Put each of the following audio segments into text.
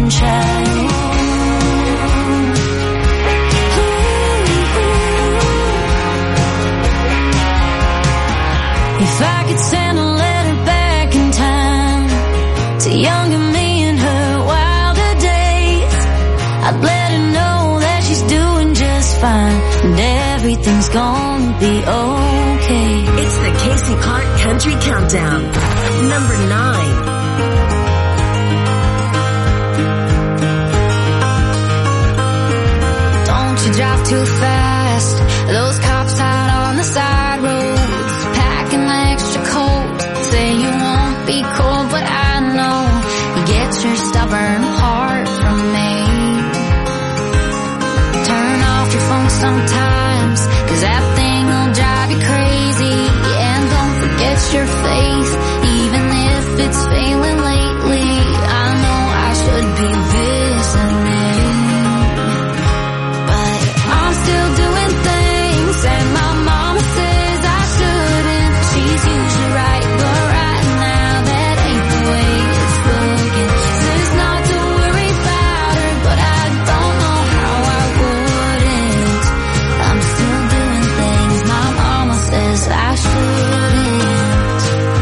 and child. If I could send a letter back in time to younger me in her wilder days, I'd let her know that she's doing just fine and everything's gonna be okay. It's the Casey Clark Country Countdown, number 9. Don't you drive too fast, those cops out on the side roads, packing the extra coat, say you won't be cold, but I know you get your stubborn heart from me. Turn off your phone sometimes, 'cause that thing will drive you crazy. And don't forget your faith, even if it's failing lately. I know I should be listening, but I'm still doing things and my mama says I shouldn't. She's usually right, but right now that ain't the way it's looking. Says not to worry about her, but I don't know how I wouldn't. I'm still doing things my mama says I shouldn't.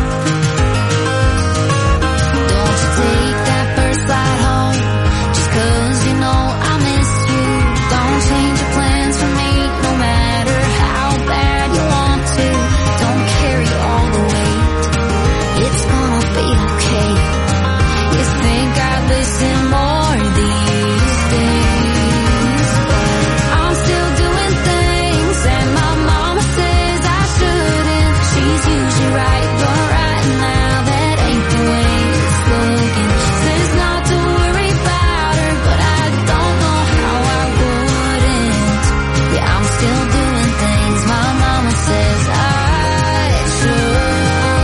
Don't you take that first flight home just 'cause you know I miss you. Don't change your plans for me no matter how bad you want to. Don't carry all the weight, it's gonna be okay. You think I'd listen more these days, but I'm still doing things and my mama says I shouldn't. She's usually right, but right now that ain't the way it's looking. Says not to worry about her, but I don't know how I wouldn't. Yeah, I'm still doing things my mama says I shouldn't.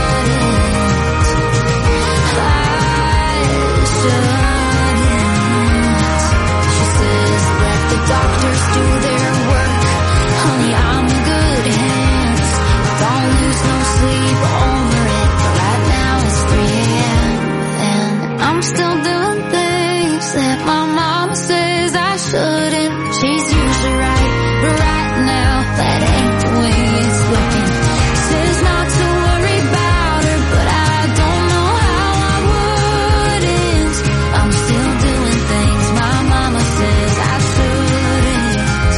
She says let the doctors do their work. Honey, I'm in good hands. Don't lose no sleep over it. But right now it's 3 a.m. and I'm still doing things that my mama says I shouldn't. She's usually right, but right now that ain't the way it's looking. Says not to worry about her, but I don't know how I wouldn't. I'm still doing things my mama says I shouldn't.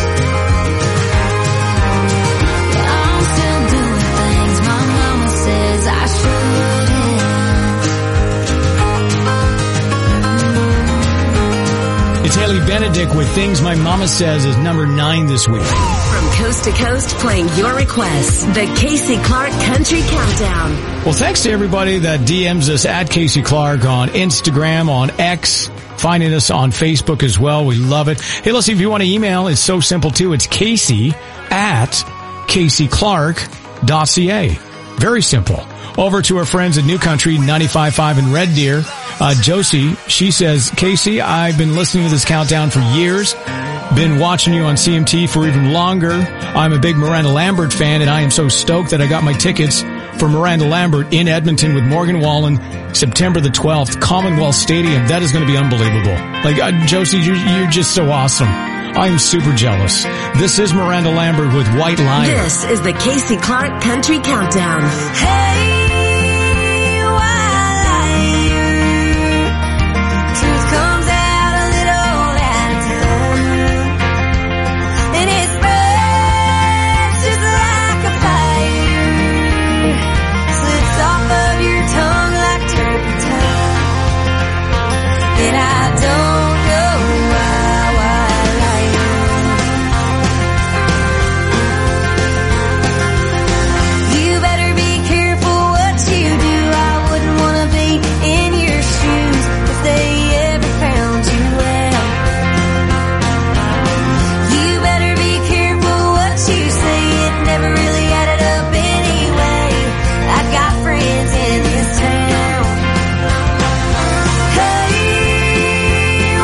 Yeah, I'm still doing things my mama says I shouldn't. It's Haley Benedict with Things My Mama Says is number 9 this week. From coast to coast, playing your requests. The Casey Clark Country Countdown. Well, thanks to everybody that DMs us at Casey Clark on Instagram, on X, finding us on Facebook as well. We love it. Hey, listen, if you want to email, it's so simple too. It's casey@caseyclark.ca. Very simple. Over to our friends at New Country 95.5 in Red Deer. Josie, she says, Casey, I've been listening to this countdown for years. Been watching you on CMT for even longer. I'm a big Miranda Lambert fan, and I am so stoked that I got my tickets for Miranda Lambert in Edmonton with Morgan Wallen, September the 12th, Commonwealth Stadium. That is going to be unbelievable. Like, Josie, you're just so awesome. I am super jealous. This is Miranda Lambert with White Lion. This is the Casey Clark Country Countdown. Hey, white liar, truth comes out a little at a time, and it spreads just like a fire, slips off of your tongue like turpentine, and I don't know why, white liar. You better be careful what you do. I wouldn't want to be in your shoes if they ever found you out. You better be careful what you say. It never really added up anyway. I got friends in this town. Hey,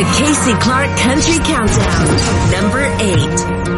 Casey Clark Country Countdown, number 8.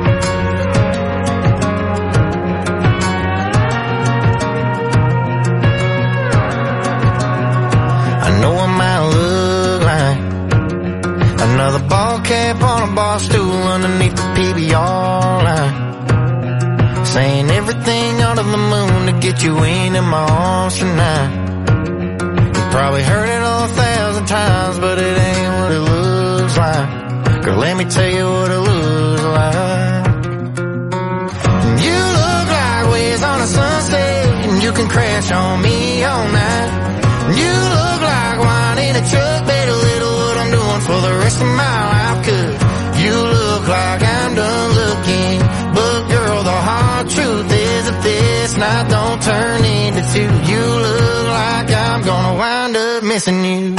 Another ball cap on a bar stool underneath the PBR line, saying everything under the moon to get you into my arms tonight. You probably heard it 1,000 times, but it ain't what it looks like. Girl, let me tell you what it looks like. You look like waves on a sunset, and you can crash on me all night. You look like wine in a truck, better little what I'm doing for the rest of my life. 'Cause you look like I'm done looking, but girl, the hard truth is if this night don't turn into two, you look like I'm gonna wind up missing you.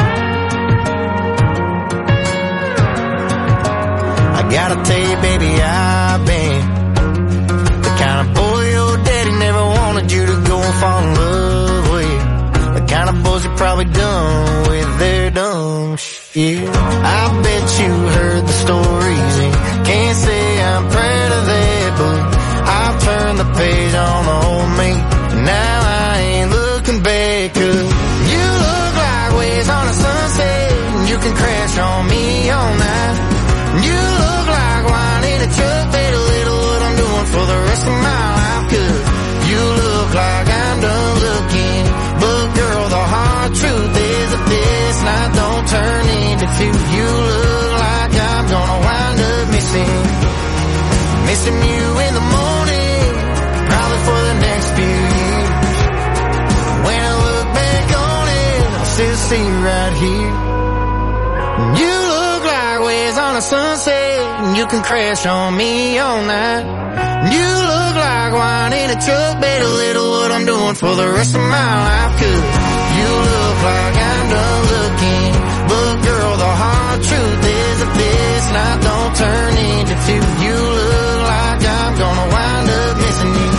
I gotta tell you, baby, I've been the kind of boy your daddy never wanted you to go and fall in love with. The kind of boys you're probably done with their dumb shit. I bet you heard the stories and can't say I'm proud of that, but I've turned the page on the old me. Now I ain't looking back, 'cause you look like waves on a sunset, and you can crash on me all night. You look like wine in a truck, better little what I'm doing for the rest of my life. 'Cause you look like I'm done looking, but girl, the hard truth is if this night don't turn into two, you look like I'm gonna wind up missing you in the morning, probably for the next few years. When I look back on it, I still see you right here. You look like waves on a sunset, and you can crash on me all night. You look like wine in a truck, better little what I'm doing for the rest of my life. 'Cause you look like I'm done looking, but girl, the hard truth is if this night don't turn into two, you look like I'm gonna wind up missing you.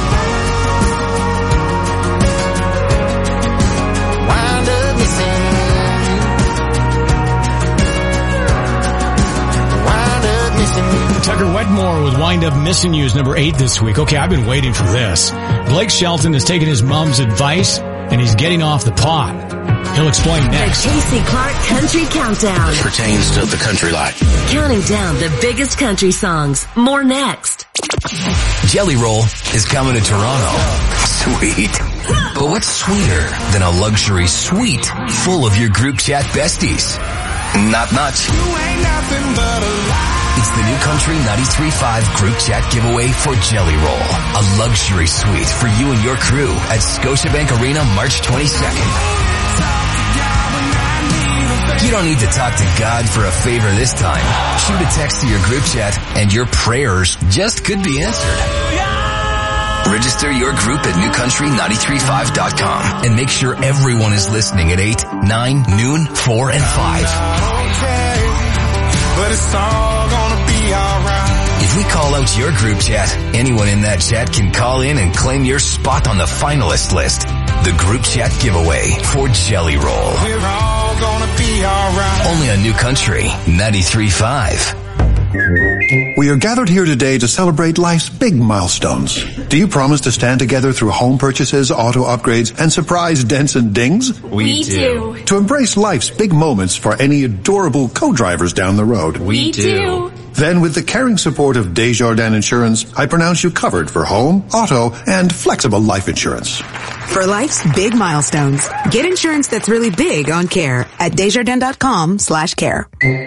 Wind up missing you. Wind up missing you. Tucker Wetmore with Wind Up Missing You is number 8 this week. Okay, I've been waiting for this. Blake Shelton has taken his mom's advice, and he's getting off the pot. He'll explain next. The Casey Clark Country Countdown. Pertains to the country life. Counting down the biggest country songs. More next. Jelly Roll is coming to Toronto. Sweet. But what's sweeter than a luxury suite full of your group chat besties? Not much. It's the New Country 93.5 group chat giveaway for Jelly Roll. A luxury suite for you and your crew at Scotiabank Arena March 22nd. You don't need to talk to God for a favor this time. Shoot a text to your group chat and your prayers just could be answered. Register your group at newcountry935.com and make sure everyone is listening at 8, 9, noon, 4, and 5. But it's all gonna be alright. If we call out your group chat, anyone in that chat can call in and claim your spot on the finalist list. The group chat giveaway for Jelly Roll. We're all gonna be alright. Only on New Country 93.5. We are gathered here today to celebrate life's big milestones. Do you promise to stand together through home purchases, auto upgrades, and surprise dents and dings? We do. To embrace life's big moments for any adorable co-drivers down the road? We do. Then with the caring support of Desjardins Insurance, I pronounce you covered for home, auto, and flexible life insurance. For life's big milestones, get insurance that's really big on care at Desjardins.com/care.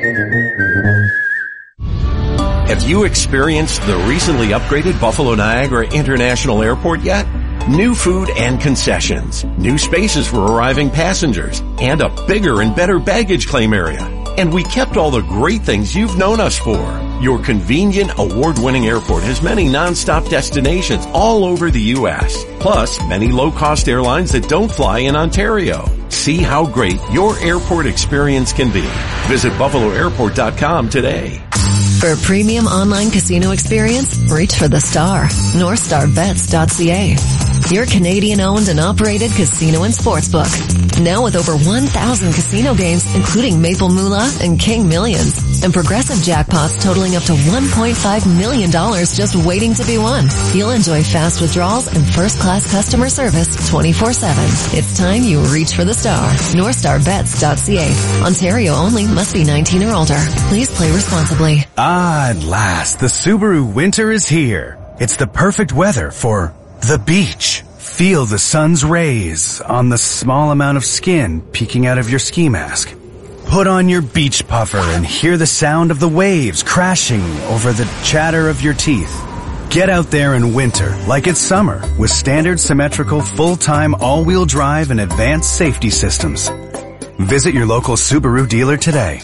Have you experienced the recently upgraded Buffalo Niagara International Airport yet? New food and concessions, new spaces for arriving passengers, and a bigger and better baggage claim area. And we kept all the great things you've known us for. Your convenient, award-winning airport has many non-stop destinations all over the U.S. Plus, many low-cost airlines that don't fly in Ontario. See how great your airport experience can be. Visit BuffaloAirport.com today. For a premium online casino experience, reach for the star. NorthstarBets.ca. your Canadian-owned and operated casino and sportsbook. Now with over 1,000 casino games, including Maple Moolah and King Millions, and progressive jackpots totaling up to $1.5 million just waiting to be won. You'll enjoy fast withdrawals and first-class customer service 24/7. It's time you reach for the star. NorthStarBets.ca. Ontario only. Must be 19 or older. Please play responsibly. Ah, at last, the Subaru winter is here. It's the perfect weather for the beach. Feel the sun's rays on the small amount of skin peeking out of your ski mask. Put on your beach puffer and hear the sound of the waves crashing over the chatter of your teeth. Get out there in winter like it's summer with standard symmetrical full-time all-wheel drive and advanced safety systems. Visit your local Subaru dealer today.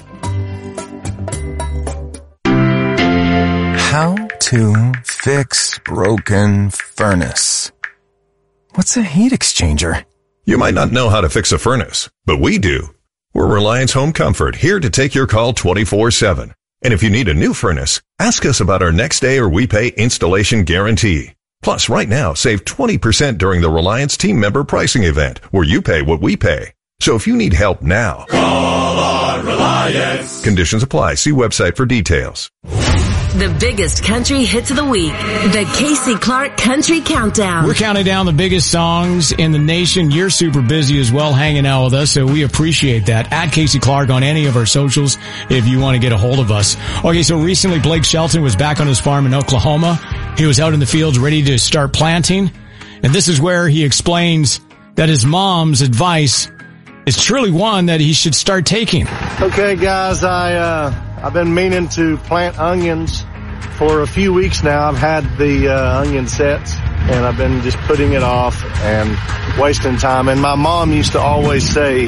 How to fix broken furnace. What's a heat exchanger? You might not know how to fix a furnace, but we do. We're Reliance Home Comfort, here to take your call 24/7. And if you need a new furnace, ask us about our next day or we pay installation guarantee. Plus, right now, save 20% during the Reliance team member pricing event, where you pay what we pay. So if you need help now, call on Reliance. Conditions apply. See website for details. The biggest country hits of the week. The Casey Clark Country Countdown. We're counting down the biggest songs in the nation. You're super busy as well hanging out with us, so we appreciate that. At Casey Clark on any of our socials if you want to get a hold of us. Okay, so recently Blake Shelton was back on his farm in Oklahoma. He was out in the fields ready to start planting. And this is where he explains that his mom's advice is truly one that he should start taking. Okay, guys, I've been meaning to plant onions for a few weeks now. I've had the onion sets, and I've been just putting it off and wasting time. And my mom used to always say,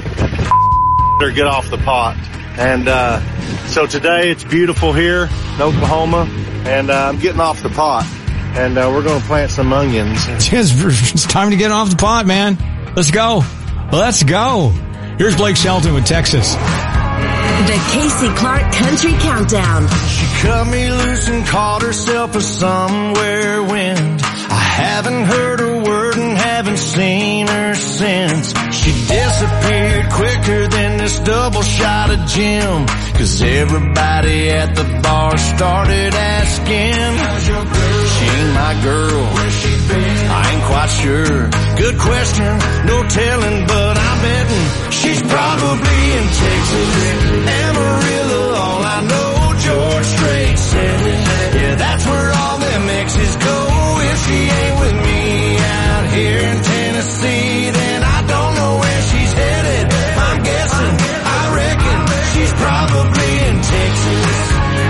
or get off the pot. And so today it's beautiful here in Oklahoma, and I'm getting off the pot. And we're going to plant some onions. It's time to get off the pot, man. Let's go. Let's go. Here's Blake Shelton with Texas. The Casey Clark Country Countdown. She cut me loose and called herself a somewhere wind. I haven't heard a word and haven't seen her since. She disappeared quicker than this double shot of gin. 'Cause everybody at the bar started asking, how's your girl? She ain't my girl. Where's she been? I ain't quite sure. Good question, no telling, but I'm betting she's probably in Texas. Amarillo, all I know, George Strait said it. Yeah, that's where all them exes go. If she ain't with me out here in Tennessee, then I don't know where she's headed. I'm guessing, I reckon she's probably in Texas.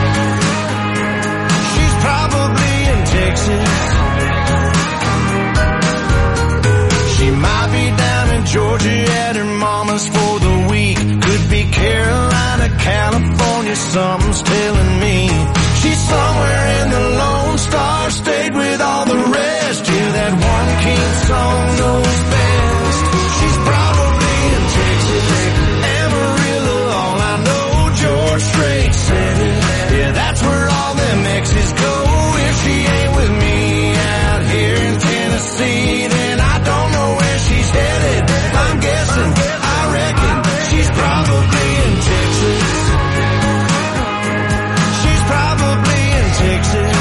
She's probably in Texas. She might be down in Georgia at her mama's for the week. Could be Carolina, California, something's telling me. She's somewhere in the Lone Star State with all the rest. Yeah, that one King song knows best. She's probably in Texas. Amarillo, all I know, George Strait said it. Yeah, that's where all them exes go. If she ain't with me out here in Tennessee, then I don't know where she's headed. I'm guessing, I reckon she's probably in Texas. She's probably in Texas.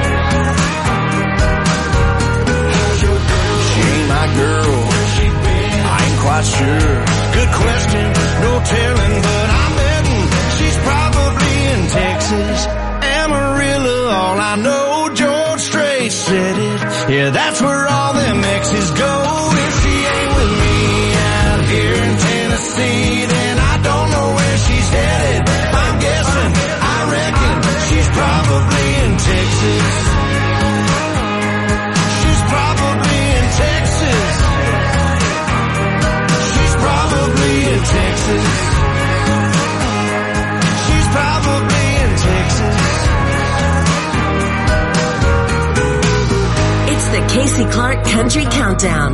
She ain't my girl. I ain't quite sure. Good question, no telling, but I'm betting she's probably in Texas. Amarillo, all I know, George Strait said it. Yeah, that's where all them exes go. If she ain't with me out here in Tennessee, then I don't know where she's headed. I'm guessing, I reckon she's probably in Texas. She's probably in Texas. She's probably in Texas. She's probably in Texas. It's the Casey Clark Country Countdown.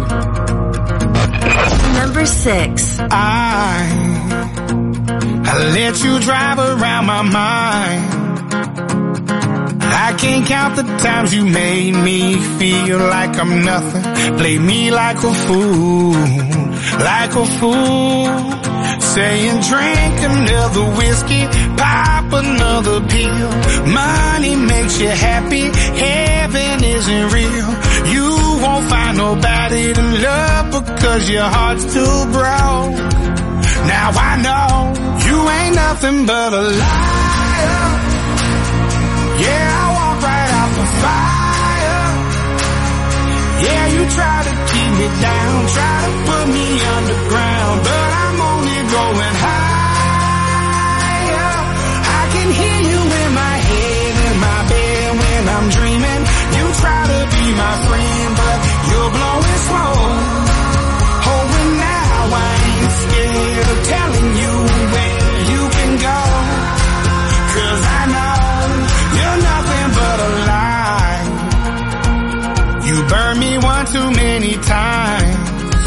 Number 6. I let you drive around my mind. I can't count the times you made me feel like I'm nothing. Play me like a fool, like a fool. Saying drink another whiskey, pop another pill. Money makes you happy, heaven isn't real. You won't find nobody to love because your heart's too broke. Now I know you ain't nothing but a liar. Yeah, I walk right out the fire. Yeah, you try to keep me down, try to put me underground, but I'm only going higher. I can hear you in my head, in my bed when I'm dreaming. You try to be my friend, but you're blowing smoke. Oh, and now I ain't scared of telling you where you can go. 'Cause I know you're nothing but a lie. You burned me one too many times,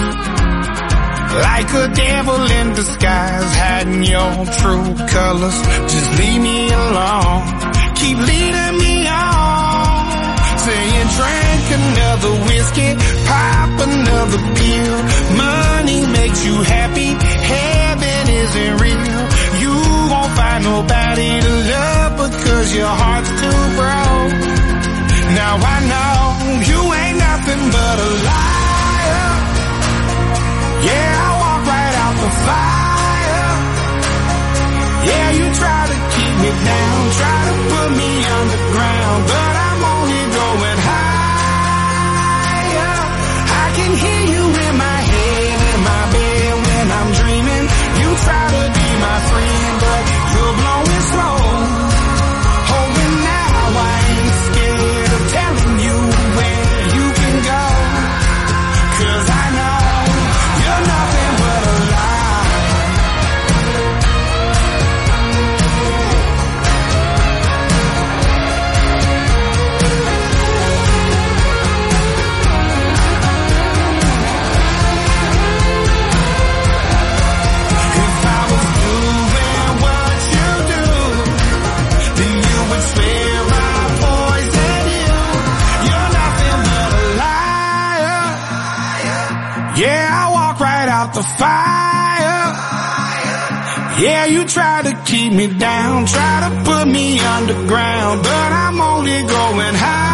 like a devil in disguise, hiding your true colors. Just leave me alone, keep leading me on. Saying drink another whiskey, pop another pill. Money makes you happy, heaven isn't real. You won't find nobody to love because your heart's too broke. Now I know you ain't nothing but a liar. Yeah, I walk right out the fire. Yeah, you try to keep me down, try to put me underground, but I'm only going higher. I can hear you in my head, in my bed when I'm dreaming. You try to be my friend, but you're blowing smoke. Oh, and now I ain't scared of telling you where you can go. 'Cause I know you're nothing but a lie. If I was doing what you do, then you would swear my poison you. You're nothing but a liar. Yeah, I walk right out the fire. Yeah, you try to keep me down, try to put me underground, but I'm only going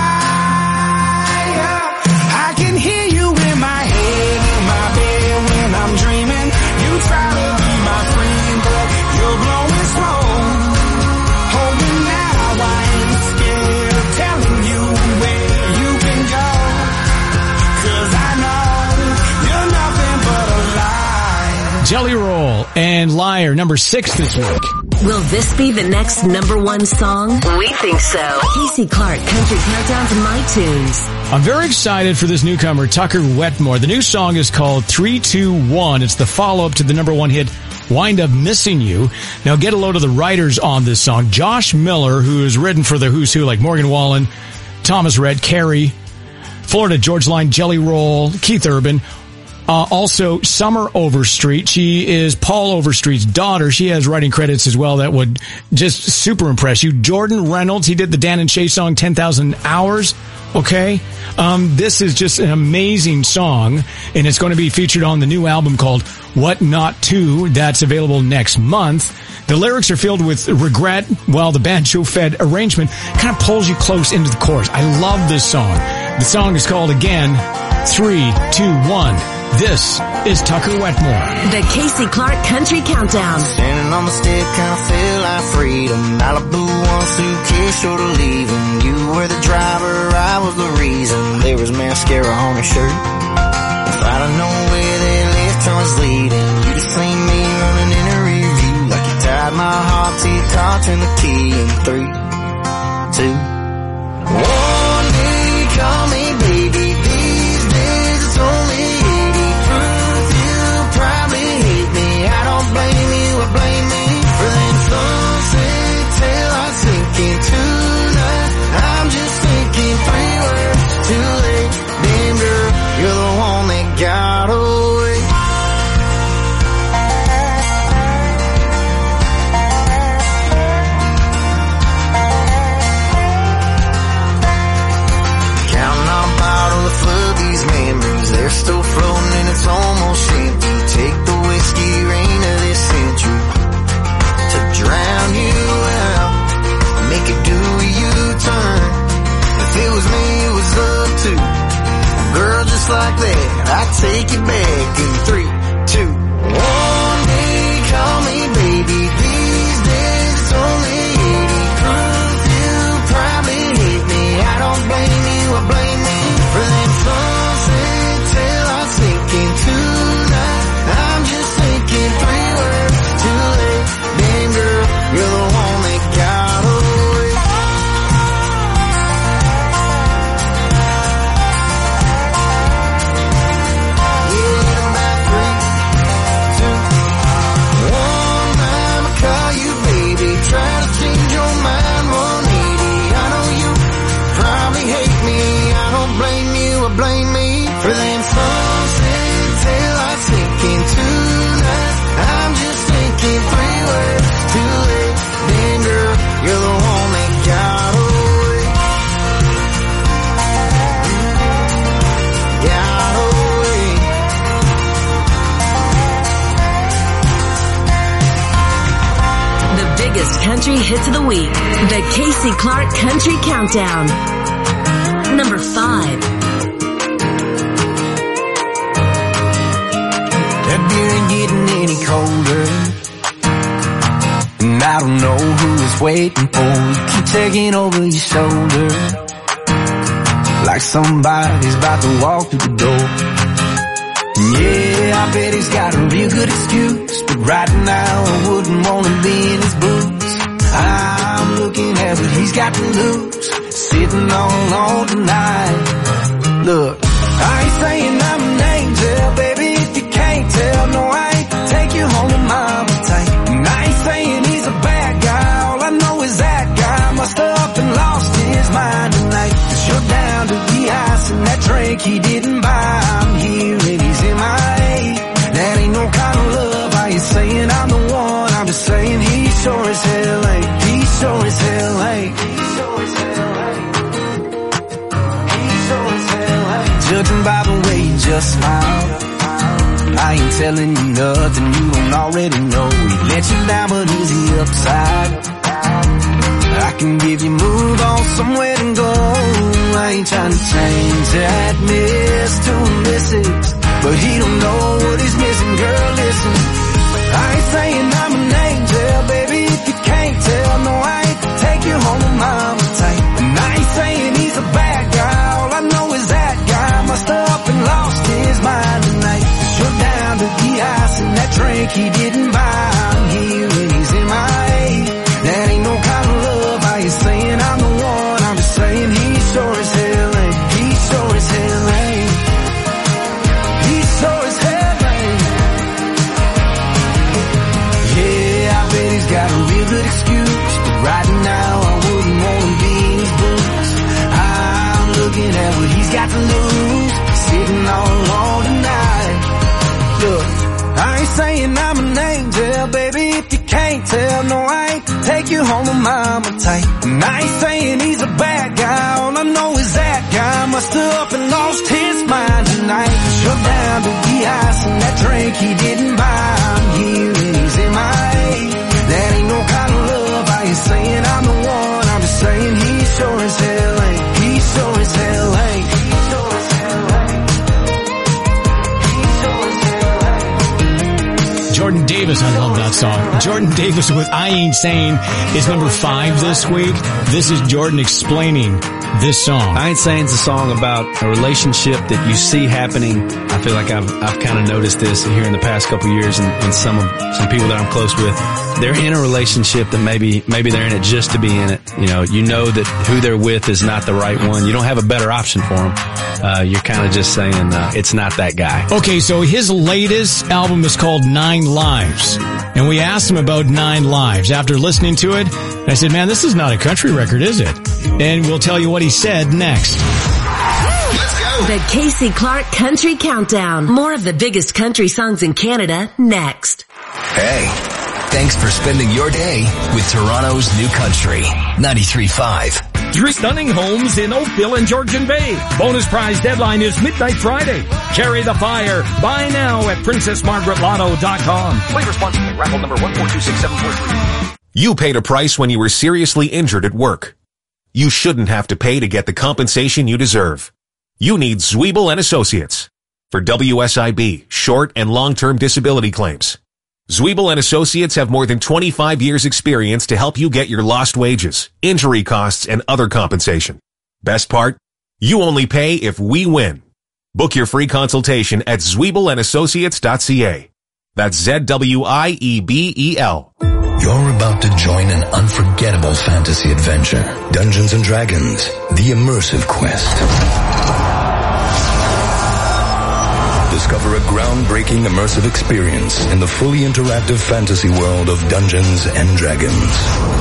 higher. I can hear you in my head, in my bed when I'm dreaming. You try to be my friend, but you're blowing smoke. Oh, and now I ain't scared of telling you where you can go. 'Cause I know you're nothing but a lie. Jelly Roll and Liar, number 6 this week. Will this be the next number one song? We think so. Casey Clark, Country Countdown to My Tunes. I'm very excited for this newcomer, Tucker Wetmore. The new song is called 321. It's the follow-up to the number one hit, Wind Up Missing You. Now get a load of the writers on this song. Josh Miller, who has written for the who's who like Morgan Wallen, Thomas Rhett, Carrie, Florida George Line, Jelly Roll, Keith Urban. Also, Summer Overstreet. She is Paul Overstreet's daughter. She has writing credits as well that would just super impress you. Jordan Reynolds, he did the Dan and Shay song 10,000 Hours. Okay? This is just an amazing song, and it's going to be featured on the new album called What Not To. That's available next month. The lyrics are filled with regret, while the banjo-fed arrangement kind of pulls you close into the chorus. I love this song. The song is called, again, 3, 2, 1. This is Tucker Wetmore. The Casey Clark Country Countdown. Standing on the step, kinda feel like freedom. Malibu, one suitcase, short of leaving. You were the driver, I was the reason. There was mascara on your shirt. If I'd have known where that left turn was leading, you'd have seen me running in a review. Like you tied my heart to your car, turn the key in 3, 2, 1. You call me baby, these days it's only 80 proof. You probably hate me, I don't blame you, I blame me. For them sunset till I sink into night. I'm just thinking 3 words, too late. Damn girl, you're the one that got away. I take it back in 3, 2, 1. One day, call me baby. These days it's only 80 proof. You probably hate me. I don't blame you, I blame me for that sunset till I sink into that. I'm just thinking 3 words too late. Damn girl, you're the one that got away. Yeah, about 3, 2, 1. I'ma call you baby. Try to change your mind 180. I know you probably hate me. I don't blame you, I blame me for them sunset till I sink into that. I'm just thinking 3 words too late. Damn girl, you're the one that got away. Got away. The biggest country hits of the week. The Casey Clark Country Countdown. Number 5. That beer ain't getting any colder, and I don't know who it's waiting for. You keep taking over your shoulder, like somebody's about to walk through the door. Yeah, I bet he's got a real good excuse, but right now I wouldn't want to be in his boots. I'm looking at what he's got to lose, sitting on tonight. Look, I ain't saying I'm an angel, baby, if you can't tell. No, I ain't take you home with mama tight. And I ain't saying he's a bad guy, all I know is that guy must have up and lost his mind tonight. 'Cause you're down to the ice and that drink he didn't buy. I'm here and he's in my A. That ain't no kind of love. I ain't saying I'm the one, I'm just saying he sure as hell ain't. He sure as hell ain't. He sure as hell ain't. He sure as hell ain't. Judging by the way you just smiled, I ain't telling you nothing you don't already know. He let you down, but is he upside? I can give you move on somewhere to go. I ain't trying to change that miss to a missus, but he don't know what he's missing, girl, listen. I ain't saying I'm an angel, baby, if you can't tell. No, I ain't take you home with mama tight. And I ain't saying he's a bad guy, all I know is that guy must have up and lost his mind tonight. 'Cause you're down to the ice and that drink he didn't buy. I'm here and he's in my A. That ain't no kind of love. I ain't saying I'm the one, I'm just saying he sure as hell ain't. He sure as hell ain't. He sure as hell ain't. Yeah, I bet he's got a real good excuse, but right now I wouldn't want to be in his boots. I'm looking at what he's got to lose, sitting all tonight. Look, I ain't saying I'm an angel, baby, if you can't tell. No, I ain't take you home with mama tight. And I ain't saying he's a bad guy, all I know is that guy must have up and lost his mind tonight. 'Cause you're down to the ice and that drink he didn't buy. I'm here and he's in my A. That ain't no kind of love. I ain't saying I'm the one, I'm just saying he sure as hell ain't. He sure as hell ain't. He sure as hell ain't. He sure as hell ain't. Jordan Davis, I love that song. Jordan Davis with I Ain't Saying is number 5 this week. This is Jordan explaining this song. I Ain't Saying is a song about a relationship that you see happening. I feel like I've kind of noticed this here in the past couple of years, and some people that I'm close with. They're in a relationship that maybe they're in it just to be in it. You know that who they're with is not the right one. You don't have a better option for them. You're kind of just saying it's not that guy. Okay, so his latest album is called 9 Lives. And we asked him about 9 Lives after listening to it. And I said, man, this is not a country record, is it? And we'll tell you what he said next. Let's go. The Casey Clark Country Countdown. More of the biggest country songs in Canada next. Hey, thanks for spending your day with Toronto's New Country 93.5. 3 stunning homes in Oakville and Georgian Bay. Bonus prize deadline is midnight Friday. Carry the fire. Buy now at PrincessMargaretLotto.com. Play responsibly. Raffle number 1426743. You paid a price when you were seriously injured at work. You shouldn't have to pay to get the compensation you deserve. You need Zwiebel & Associates. for WSIB, short and long-term disability claims. Zwiebel and Associates have more than 25 years experience to help you get your lost wages, injury costs, and other compensation. Best part? You only pay if we win. Book your free consultation at zwiebelandassociates.ca. That's ZWIEBEL. You're about to join an unforgettable fantasy adventure. Dungeons & Dragons, the immersive quest. Discover a groundbreaking immersive experience in the fully interactive fantasy world of Dungeons & Dragons.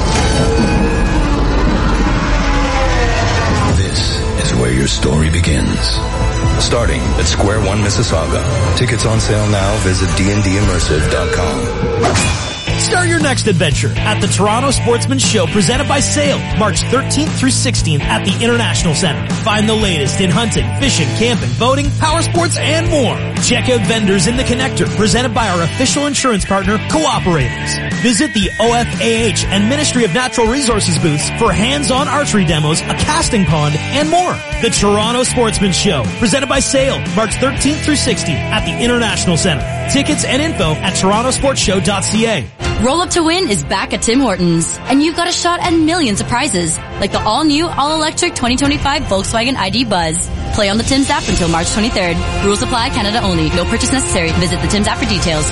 This is where your story begins. Starting at Square One, Mississauga. Tickets on sale now. Visit dndimmersive.com. Start your next adventure at the Toronto Sportsman Show presented by Sail, March 13th through 16th at the International Center. Find the latest in hunting, fishing, camping, boating, power sports, and more. Check out vendors in the Connector presented by our official insurance partner, Cooperators. Visit the OFAH and Ministry of Natural Resources booths for hands-on archery demos, a casting pond, and more. The Toronto Sportsman Show presented by Sail, March 13th through 16th at the International Center. Tickets and info at torontosportshow.ca. Roll Up to Win is back at Tim Hortons, and you've got a shot at millions of prizes, like the all-new, all-electric 2025 Volkswagen ID Buzz. Play on the Tim's app until March 23rd. Rules apply, Canada only. No purchase necessary. Visit the Tim's app for details.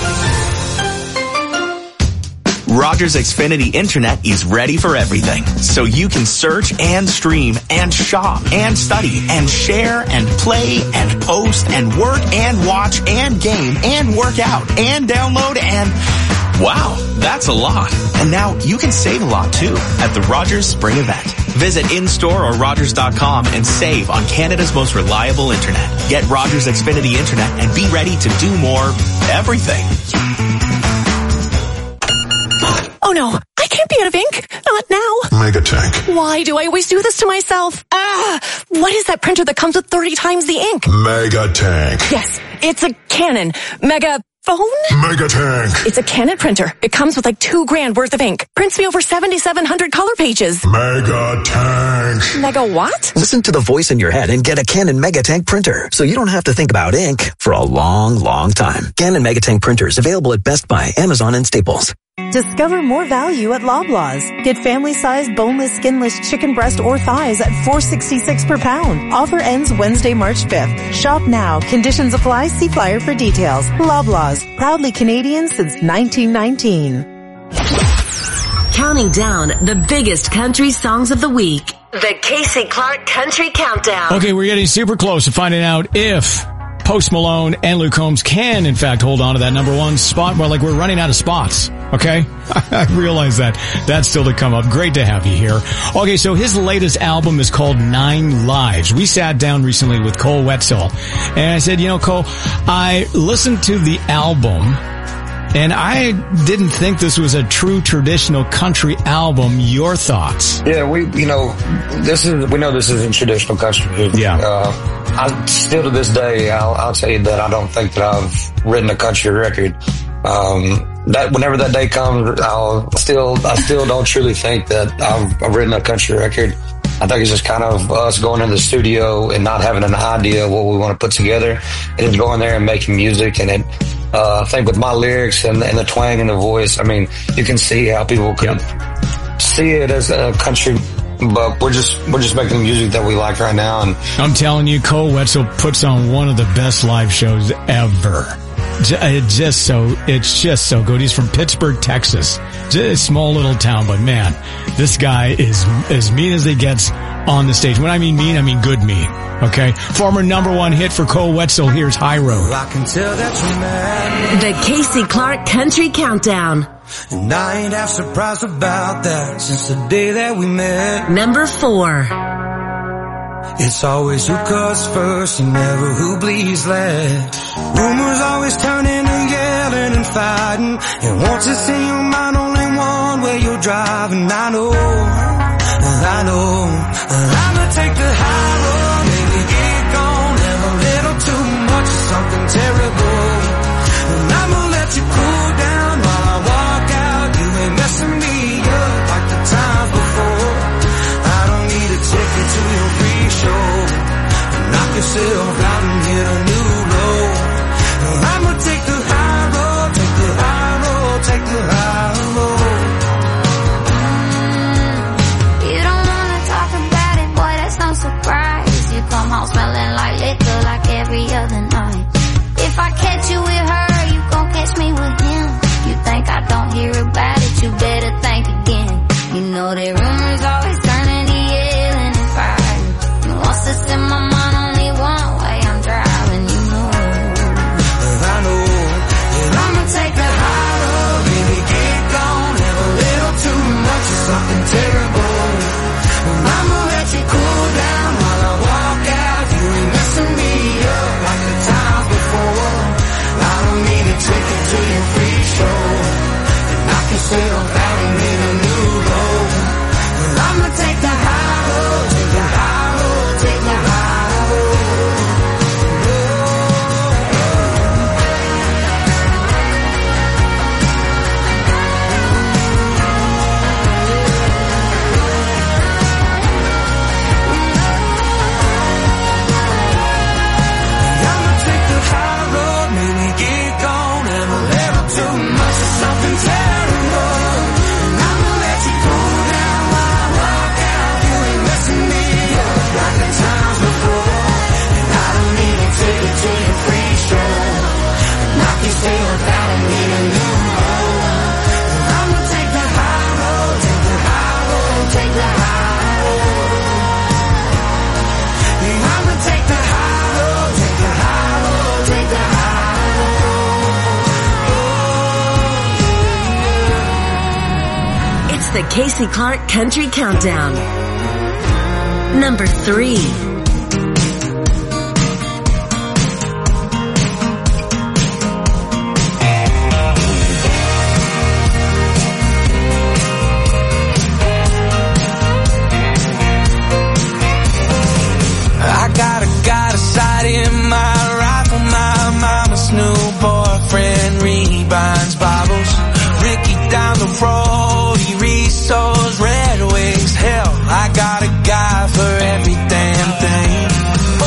Rogers Xfinity Internet is ready for everything, so you can search and stream and shop and study and share and play and post and work and watch and game and work out and download and... Wow, that's a lot. And now you can save a lot too at the Rogers Spring Event. Visit in-store or Rogers.com and save on Canada's most reliable internet. Get Rogers Xfinity Internet and be ready to do more everything. Oh no, I can't be out of ink. Not now. Megatank. Why do I always do this to myself? What is that printer that comes with 30 times the ink? Megatank. Yes, it's a Canon Megaphone? Megatank. It's a Canon printer. It comes with like $2,000 worth of ink. Prints me over 7,700 color pages. Megatank. Mega what? Listen to the voice in your head and get a Canon Megatank printer, so you don't have to think about ink for a long, long time. Canon Megatank printers available at Best Buy, Amazon, and Staples. Discover more value at Loblaws. Get family-sized boneless, skinless chicken breast or thighs at $4.66 per pound. Offer ends Wednesday, March 5th. Shop now. Conditions apply. See flyer for details. Loblaws. Proudly Canadian since 1919. Counting down the biggest country songs of the week. The Casey Clark Country Countdown. Okay, we're getting super close to finding out if Post Malone and Luke Combs can, in fact, hold on to that number one spot. Well, like, we're running out of spots, okay? I realize that. That's still to come up. Great to have you here. Okay, so his latest album is called 9 Lives. We sat down recently with Cole Wetzel, and I said, you know, Cole, I listened to the album, and I didn't think this was a true traditional country album. Your thoughts? Yeah, we know this isn't traditional country. Yeah. I still to this day, I'll tell you that I don't think that I've written a country record. That whenever that day comes, I still don't truly think that I've written a country record. I think it's just kind of us going into the studio and not having an idea of what we want to put together, and just going there and making music. And I think with my lyrics and the twang and the voice, I mean, you can see how people could see it as a country. But we're just making music that we like right now. And I'm telling you, Cole Wetzel puts on one of the best live shows ever. It's just so good. He's from Pittsburgh, Texas. Just a small little town, but man, this guy is as mean as it gets on the stage. When I mean mean, I mean good mean. Okay? Former number one hit for Cole Wetzel. Here's High Road. I can tell that you're mad. The Casey Clark Country Countdown. And I ain't half surprised about that since the day that we met. Number 4. It's always who cuts first and never who bleeds last. Rumors always turn into yelling and fighting. And once it's in your mind, only one way you're driving. I know, I'ma take the high road, maybe get gone. And a little too much of something terrible. And I'ma let you cool down while I walk out. You ain't messing me up like the times before. I don't need a ticket to your free show. Knock yourself out and hit a new low. the Casey Clark Country Countdown. Number 3. Got a sight in my rifle, my mama's new boyfriend rebinds bottles. Ricky down the road, he restores Red Wings. Hell, I got a guy for every damn thing. Oh,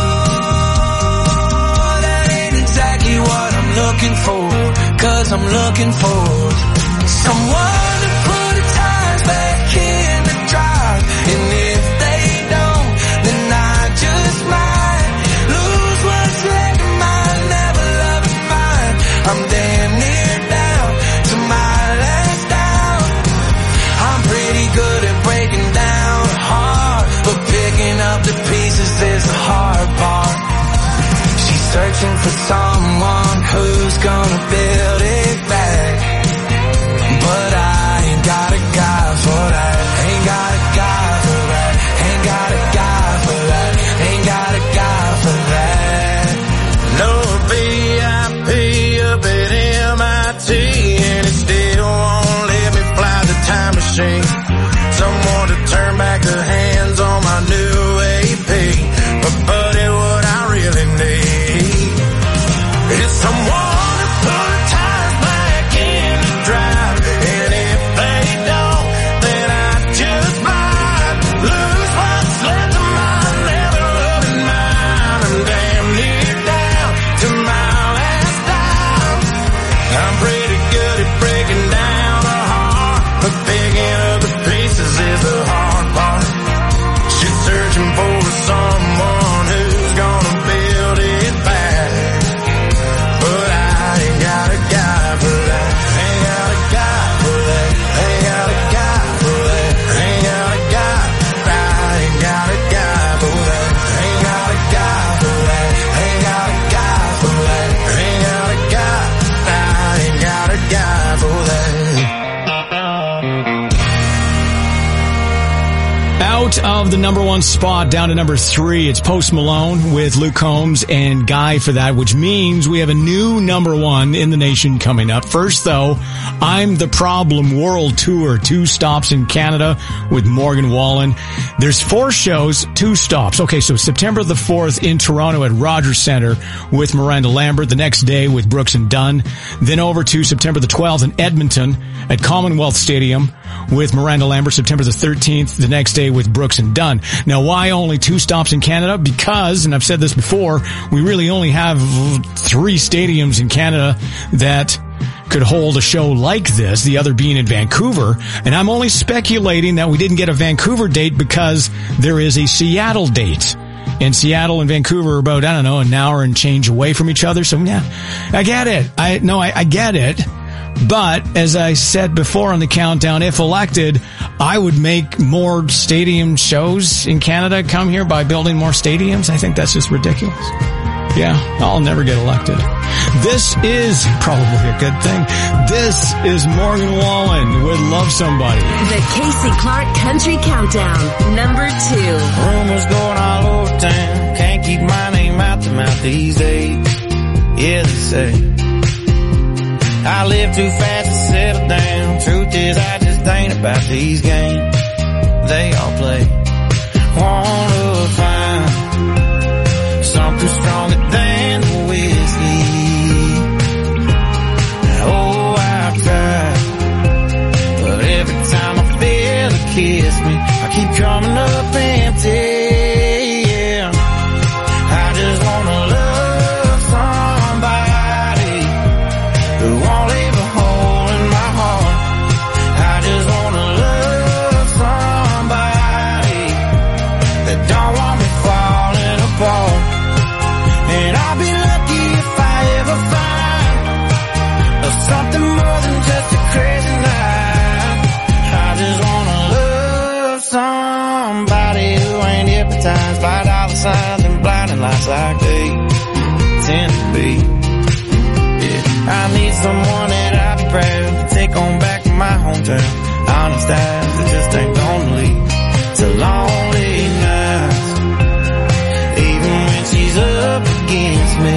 that ain't exactly what I'm looking for, 'cause I'm looking for someone to put the tires back in the drive. And if they don't, then I just might lose what's left of mine, never loving mine. I'm damn near down to my last down. I'm pretty good at breaking down a heart, but picking up the pieces is the hard part. She's searching for someone who's gonna build it back, but I ain't got a guy for that. Ain't got a guy for that. Ain't got a guy for that. Ain't got a guy for that. No VIP up at MIT, and it still won't let me fly the time machine. Someone to turn back the hands on my new AP. But buddy, what I really need is someone to put the tires back in the drive. And if they don't, then I just might lose what's left of mine, never loving mine. I'm damn near down to my last dime. I'm pretty good at breaking down a heart, but picking up the pieces is the hard part. She's searching for someone who's gonna build it back, but I ain't got a guy for that. Ain't got a guy for that. Ain't got a guy for that. Ain't got a guy. I ain't got a guy for that. Ain't got a guy for that. Ain't got a guy for that. Ain't got a guy. I ain't got a guy for that. Out of the number 1 spot down to number 3, it's Post Malone with Luke Combs and Guy for that, which means we have a new number 1 in the nation coming up. First though, I'm the Problem World Tour, 2 stops in Canada with Morgan Wallen. There's 4 shows, 2 stops. Okay, so September the 4th in Toronto at Rogers Centre with Miranda Lambert, the next day with Brooks and Dunn. Then over to September the 12th in Edmonton at Commonwealth Stadium with Miranda Lambert, September the 13th, the next day with Brooks and Dunn. Now, why only 2 stops in Canada? Because, and I've said this before, we really only have 3 stadiums in Canada that could hold a show like this, the other being in Vancouver. And I'm only speculating that we didn't get a Vancouver date because there is a Seattle date. And Seattle and Vancouver are about, I don't know, an hour and change away from each other. So yeah, I get it. I get it. But as I said before on the countdown, if elected, I would make more stadium shows in Canada come here by building more stadiums. I think that's just ridiculous. Yeah, I'll never get elected. This is probably a good thing. This is Morgan Wallen with Love Somebody. The Casey Clark Country Countdown, number 2. Rumors going all over town. Can't keep my name out the mouth these days. Yeah, they say I live too fast to settle down. Truth is, I just ain't about these games they all play. Wanna find something stronger than the whiskey. Oh, I've tried, but every time I feel it kiss me, I keep coming up empty. Yeah, I just wanna love somebody who won't leave a hole in my heart. I just wanna love somebody that don't want me falling apart. And I'll be lucky if I ever find something more than just a crazy night. I just wanna love somebody who ain't hypnotized by dollar signs and blinding lights like they tend to be. Yeah, I need someone that I'll be proud to take on back to my hometown. I Honest as it just ain't gonna lead to lonely nights. Even when she's up against me,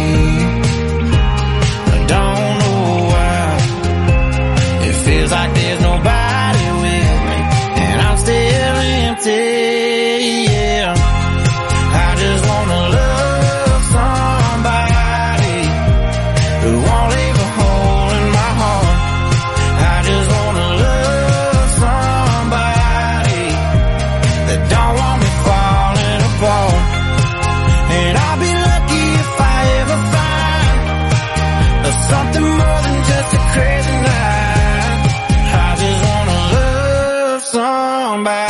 I don't know why. It feels like there's nobody with me, and I'm still empty. Yeah, I just wanna love somebody who won't leave a hole in my heart. I just wanna love somebody that don't want me falling apart. And I'll be lucky if I ever find something more than just a crazy night. I just wanna love somebody.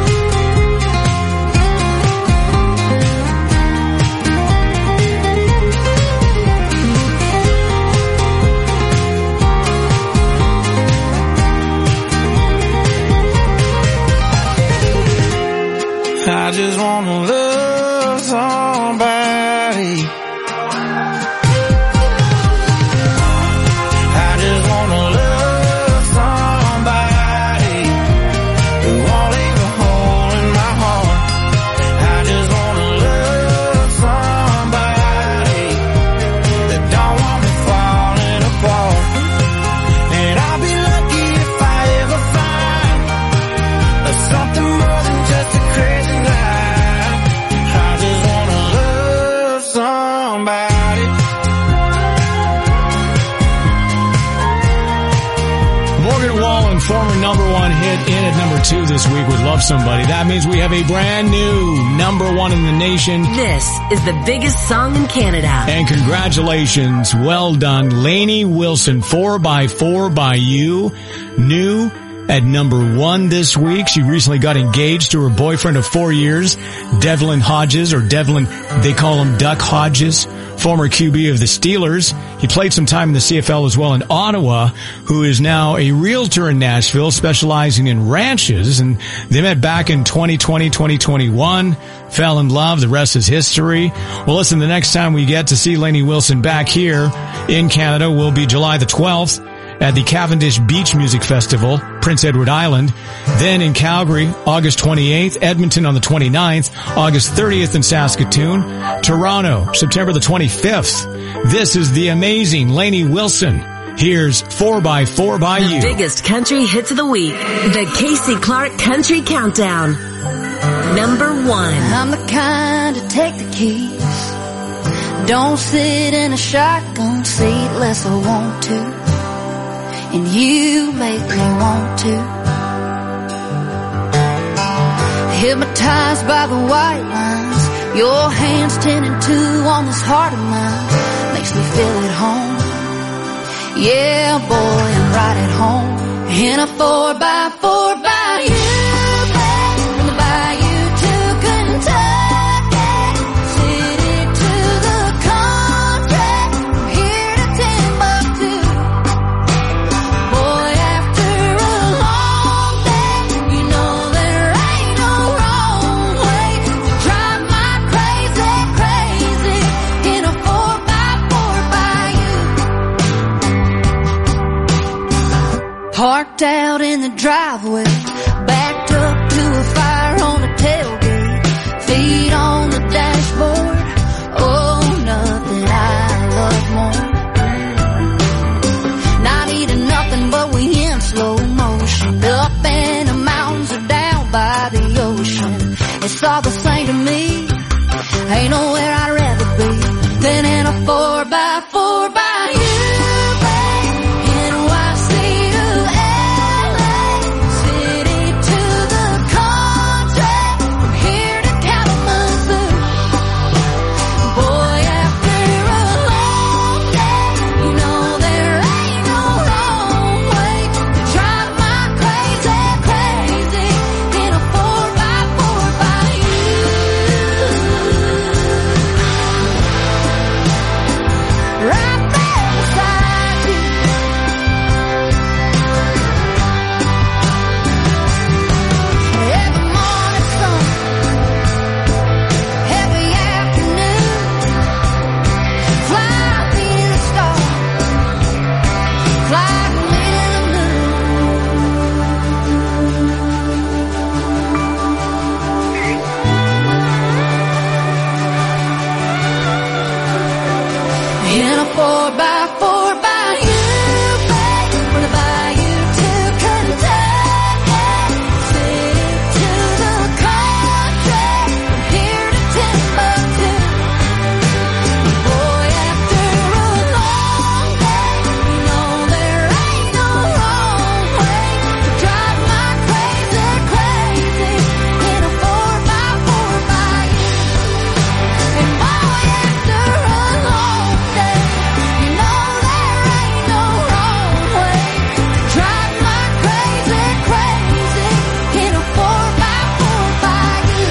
I just wanna love somebody. I just wanna love somebody who won't leave a hole in my heart. I just wanna love somebody that don't want me falling apart. And I'll be lucky if I ever find something more than just a crazy night. I just wanna love somebody. Morgan Wallen, former number one hit, in at number 2 this week with Love Somebody. That means we have a brand new number 1 in the nation. This is the biggest song in Canada. And congratulations. Well done. Lainey Wilson, 4x4 by You. New at number 1 this week. She recently got engaged to her boyfriend of 4 years, Devlin Hodges, or Devlin, they call him Duck Hodges, former QB of the Steelers. He played some time in the CFL as well in Ottawa, who is now a realtor in Nashville specializing in ranches. And they met back in 2020, 2021, fell in love. The rest is history. Well, listen, the next time we get to see Lainey Wilson back here in Canada will be July the 12th. At the Cavendish Beach Music Festival, Prince Edward Island. Then in Calgary, August 28th, Edmonton on the 29th, August 30th in Saskatoon, Toronto, September the 25th. This is the amazing Lainey Wilson. Here's 4x4 by You. The biggest country hits of the week. The Casey Clark Country Countdown. Number 1. I'm the kind to take the keys. Don't sit in a shotgun seat unless I want to. And you make me want to. Hypnotized by the white lines, your hands 10 and 2 on this heart of mine makes me feel at home. Yeah, boy, I'm right at home in a 4x4 by You. From the bayou to Kentucky, city to the country, from here to Timbuktu. Boy, after a long day, you know there ain't no wrong way to drive my crazy, crazy in a 4x4 by You. Parked out in the driveway, backed up to a fire on the tailgate, feet on the dashboard. Oh, nothing I love more. Not eating nothing, but we in slow motion. Up in the mountains or down by the ocean. It's all the same to me. Ain't nowhere I'd rather be than in a 4x4 by You. NYC to LA, city to the country, from here to Kalamazoo. Boy, after a long day, you know there ain't no wrong way to drive my crazy, crazy in a 4x4 by You. 4x4 bayou, babe. Wanna buy you to Kentucky, city to the country, from here to Timbuktu. Boy, after a long day, you know there ain't no wrong way to drive my crazy, crazy in a 4x4 bayou. And boy, after a long day, you know there ain't no wrong way to drive my crazy, crazy in a 4x4 bayou.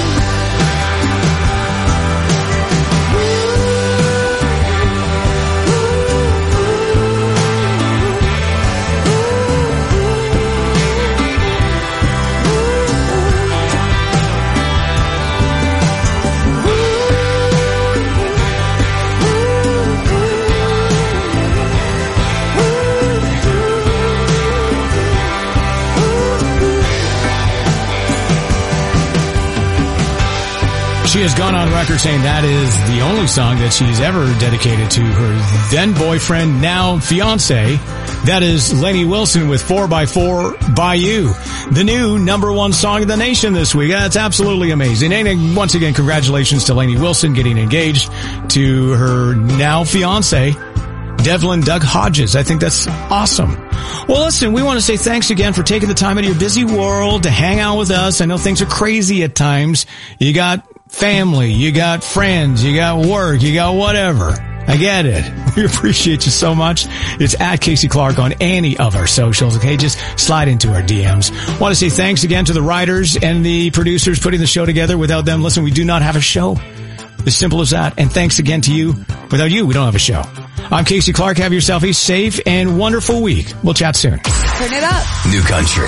She has gone on record saying that is the only song that she's ever dedicated to her then boyfriend, now fiance. That is Lainey Wilson with 4x4 Bayou, the new #1 song of the nation this week. That's absolutely amazing. And once again, congratulations to Lainey Wilson getting engaged to her now fiance, Devlin Doug Hodges. I think that's awesome. Well, listen, we want to say thanks again for taking the time out of your busy world to hang out with us. I know things are crazy at times. You got family, you got friends, you got work, you got whatever. I get it. We appreciate you so much. It's at Casey Clark on any of our socials. Okay, just slide into our DMs. Want to say thanks again to the writers and the producers putting the show together. Without them, listen, we do not have a show. As simple as that. And thanks again to you. Without you, we don't have a show. I'm Casey Clark. Have yourself a safe and wonderful week. We'll chat soon. Turn it up. New Country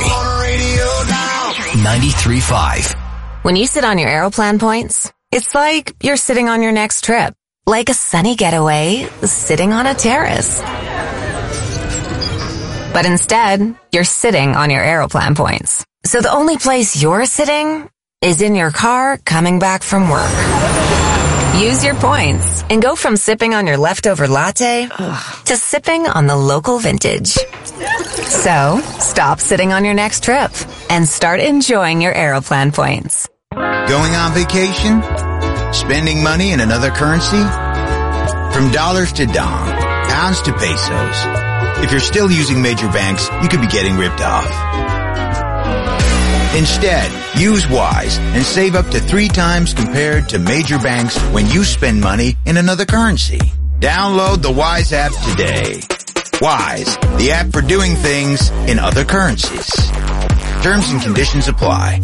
93.5. When you sit on your Aeroplan points, it's like you're sitting on your next trip. Like a sunny getaway, sitting on a terrace. But instead, you're sitting on your Aeroplan points. So the only place you're sitting is in your car coming back from work. Use your points and go from sipping on your leftover latte to sipping on the local vintage. So, stop sitting on your next trip and start enjoying your Aeroplan points. Going on vacation? Spending money in another currency? From dollars to dong, pounds to pesos. If you're still using major banks, you could be getting ripped off. Instead, use Wise and save up to 3 times compared to major banks when you spend money in another currency. Download the Wise app today. Wise, the app for doing things in other currencies. Terms and conditions apply.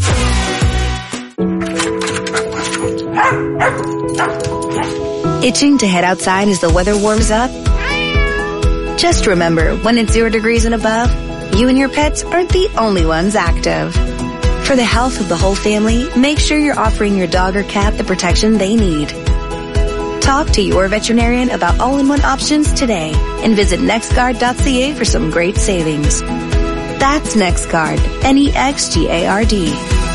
Itching to head outside as the weather warms up? Just remember, when it's 0 degrees and above, you and your pets aren't the only ones active. For the health of the whole family, make sure you're offering your dog or cat the protection they need. Talk to your veterinarian about all-in-one options today and visit nextguard.ca for some great savings. That's NextGuard, NEXGARD.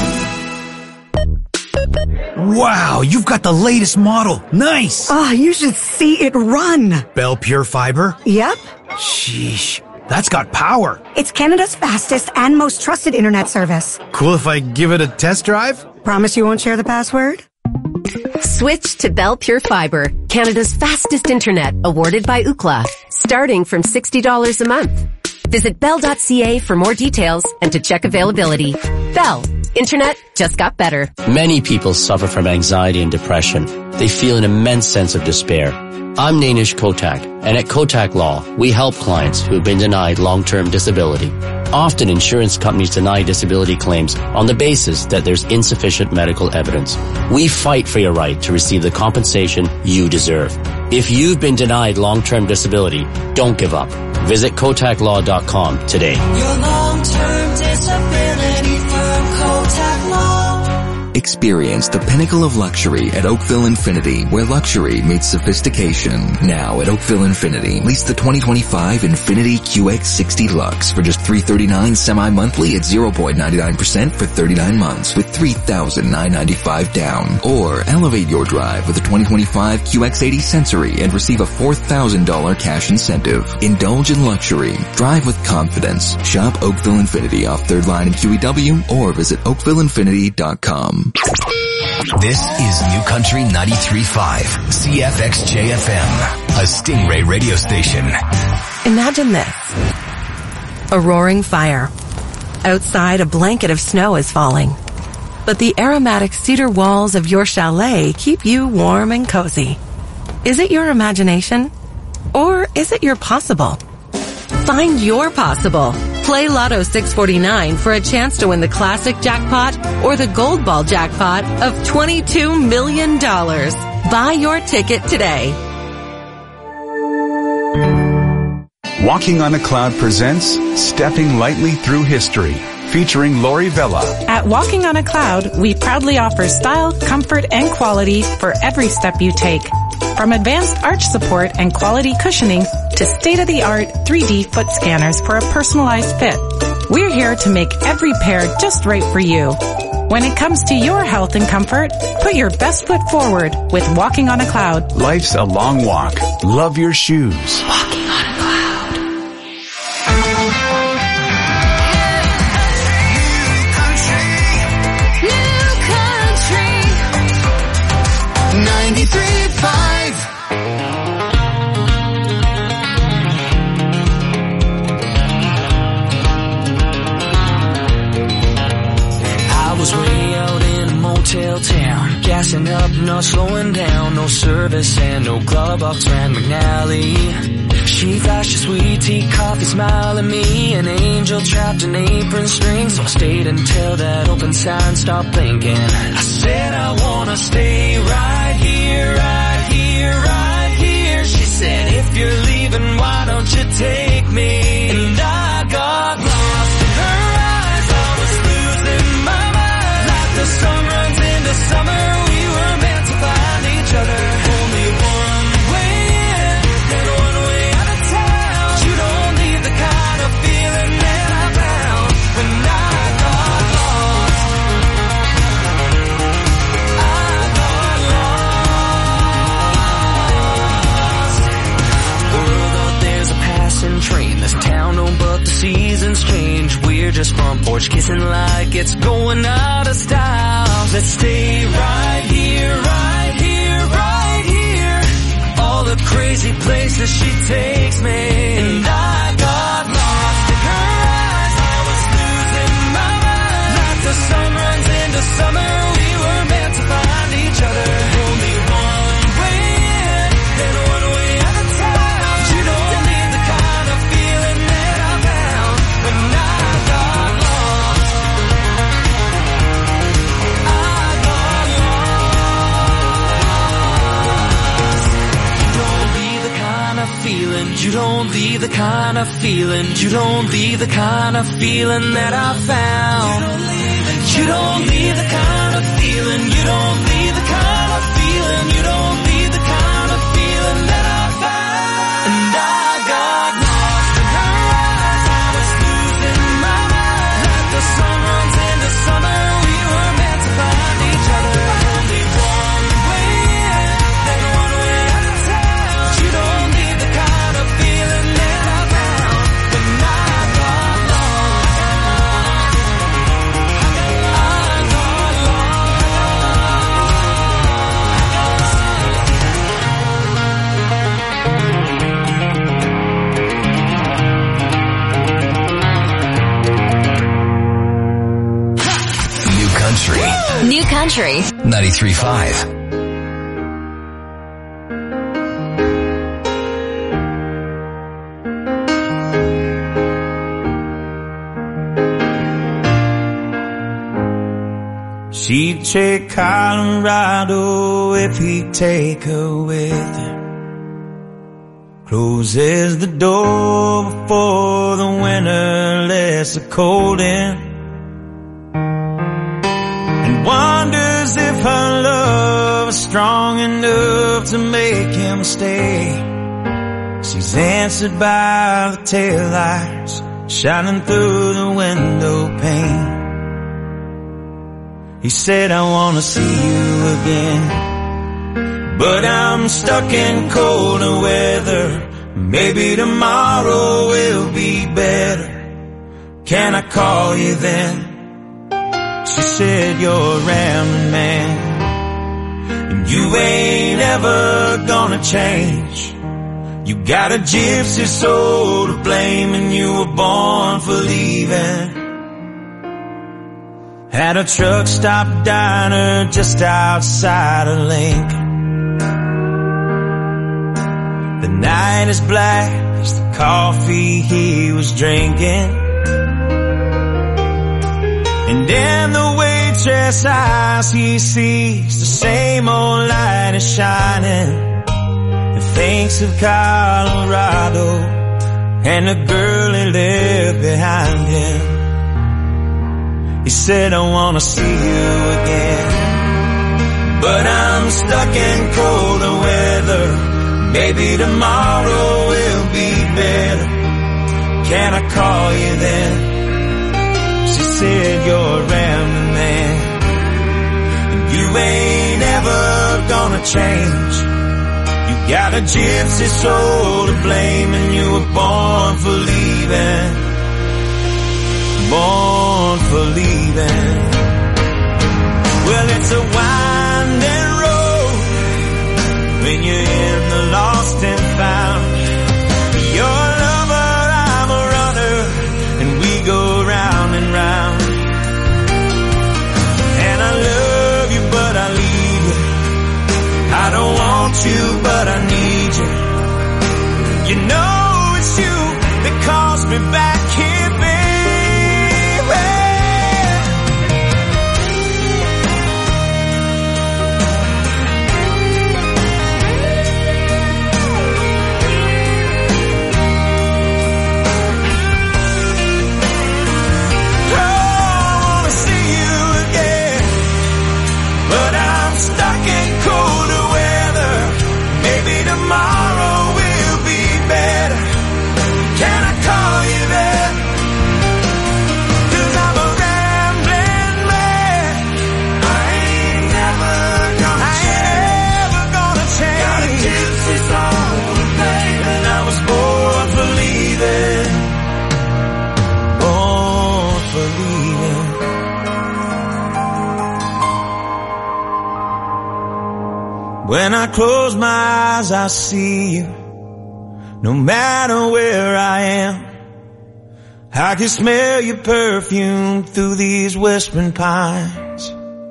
Wow, you've got the latest model. Nice. Oh, you should see it run. Bell Pure Fiber? Yep. Sheesh, that's got power. It's Canada's fastest and most trusted internet service. Cool if I give it a test drive? Promise you won't share the password? Switch to Bell Pure Fiber, Canada's fastest internet, awarded by Ookla, starting from $60 a month. Visit bell.ca for more details and to check availability. Bell. Internet just got better. Many people suffer from anxiety and depression. They feel an immense sense of despair. I'm Nainish Kotak, and at Kotak Law, we help clients who have been denied long-term disability. Often insurance companies deny disability claims on the basis that there's insufficient medical evidence. We fight for your right to receive the compensation you deserve. If you've been denied long-term disability, don't give up. Visit KotakLaw.com today. Your long-term disability firm, Kotak Law. Experience the pinnacle of luxury at Oakville Infinity, where luxury meets sophistication. Now at Oakville Infinity, lease the 2025 Infinity QX60 Lux for just $339 semi-monthly at 0.99% for 39 months with $3,995 down. Or elevate your drive with the 2025 QX80 Sensory and receive a $4,000 cash incentive. Indulge in luxury. Drive with confidence. Shop Oakville Infinity off 3rd Line in QEW or visit oakvilleinfinity.com. This is New Country 93.5, CFXJ-FM, a Stingray radio station. Imagine this. A roaring fire. Outside, a blanket of snow is falling. But the aromatic cedar walls of your chalet keep you warm and cozy. Is it your imagination? Or is it your possible? Find your possible. Play Lotto 649 for a chance to win the classic jackpot or the gold ball jackpot of $22 million. Buy your ticket today. Walking on a Cloud presents Stepping Lightly Through History, featuring Lori Vella. At Walking on a Cloud, we proudly offer style, comfort, and quality for every step you take. From advanced arch support and quality cushioning to state-of-the-art 3D foot scanners for a personalized fit, we're here to make every pair just right for you. When it comes to your health and comfort, put your best foot forward with Walking on a Cloud. Life's a long walk. Love your shoes. Walking on a Cloud. New Country 93.5. Way out in a motel town, gassing up, not slowing down. No service and no club Oxford McNally. She flashed a sweet tea, coffee, smile at me. An angel trapped in apron strings, so I stayed until that open sign stopped blinking. I said I wanna stay right here, right here, right here. She said if you're leaving, why don't you take me? And I got lost in her eyes, I was losing my mind. The sun runs into summer, we were meant to find each other. Only one way in, and one way out of town. You don't need the kind of feeling that I found when I got lost. I got lost. World out there's a passing train. This town don't but the seasons change. We're just front porch kissing like it's going out of style. Let's stay right here, right here, right here. All the crazy places she takes me. And I got lost in her eyes, I was losing my mind. Like the sun runs into summer, we were meant to find each other. Only one way in, and one way out of town. You don't need the kind of feeling that I found when I got lost. You don't leave the kind of feeling, you don't leave the kind of feeling that I found. You don't leave the kind of feeling, you don't leave the kind of feeling, you don't leave the kind of feeling that I found. And I got lost in her eyes, I was losing my mind. Like the sun runs into summer, we were meant to find each other. Only one way in, and one way out of town. You don't need the kind of feeling that I found when I got lost. I got lost. New Country. New Country 93.5. She'd take Colorado if he'd take her with him. Closes the door before the winter lets the cold in, and wonders strong enough to make him stay. She's answered by the taillights shining through the window pane. He said, I wanna see you again, but I'm stuck in colder weather. Maybe tomorrow will be better. Can I call you then? She said, you're a rambling man, and you ain't ever gonna change. You got a gypsy soul to blame, and you were born for leaving. At a truck stop diner just outside of Lincoln. The night is black as the coffee he was drinking, and in the waitress' eyes he sees the same old light is shining, and thinks of Colorado and the girl he left behind him. He said, I wanna see you again, but I'm stuck in colder weather. Maybe tomorrow will be better. Can I call you then? She said, you're a rambling man, and you ain't ever gonna change. You got a gypsy soul to blame, and you were born for leaving. Born for leaving. Well, it's a winding road when you're in the lost and found. You're a lover, I'm a runner, and we go round and round. And I love you, but I leave you. I don't want you, but I need you. You know it's you that calls me back here, baby. When I close my eyes, I see you. No matter where I am, I can smell your perfume through these whispering pines.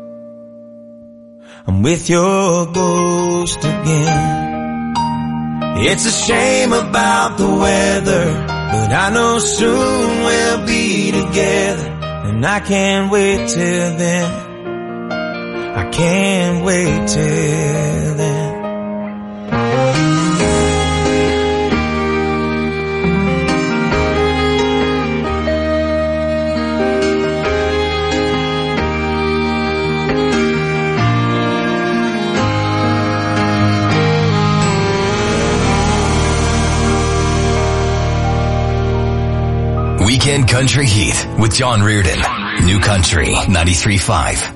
I'm with your ghost again. It's a shame about the weather, but I know soon we'll be together, and I can't wait till then. I can't wait till then. Weekend Country Heat with John Reardon. New Country 93.5.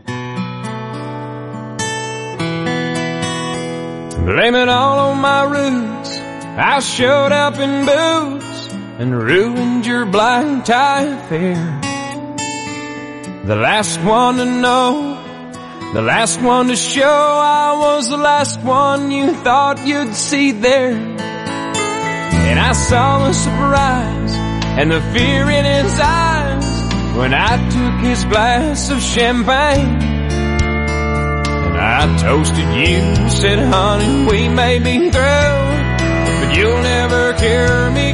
Blame it all on my roots. I showed up in boots and ruined your blind tie affair. The last one to know, the last one to show, I was the last one you thought you'd see there. And I saw the surprise and the fear in his eyes when I took his glass of champagne. I toasted you, said, honey, we may be through, but you'll never hear me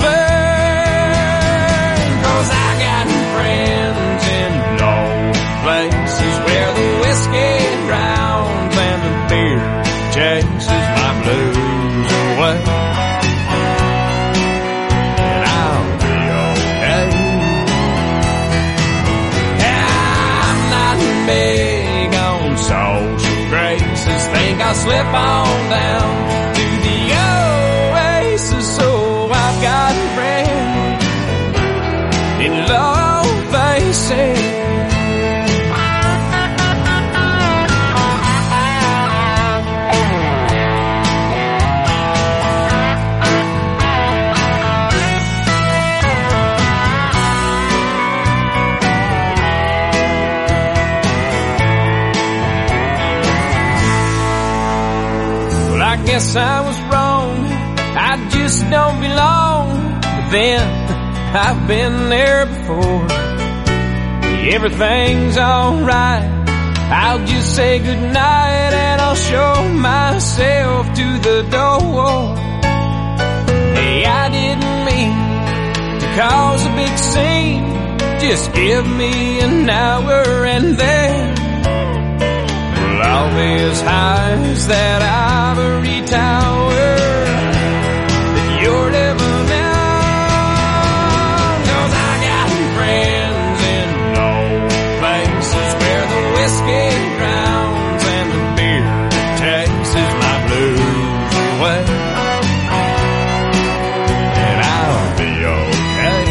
complain. 'Cause I got friends in low places where the whiskey drowns and the beer chases my blues away. And I'll be okay. And I'm not big on social graces. slip on down to the oasis. So I've got friends in low places. I guess I was wrong, I just don't belong. But then, I've been there before. Everything's alright, I'll just say goodnight and I'll show myself to the door. Hey, I didn't mean to cause a big scene, just give me an hour and then all these highs that ivory tower that you're living in. 'Cause I got friends in low places where the whiskey drowns and the beer chases my blues away. And I'll be okay.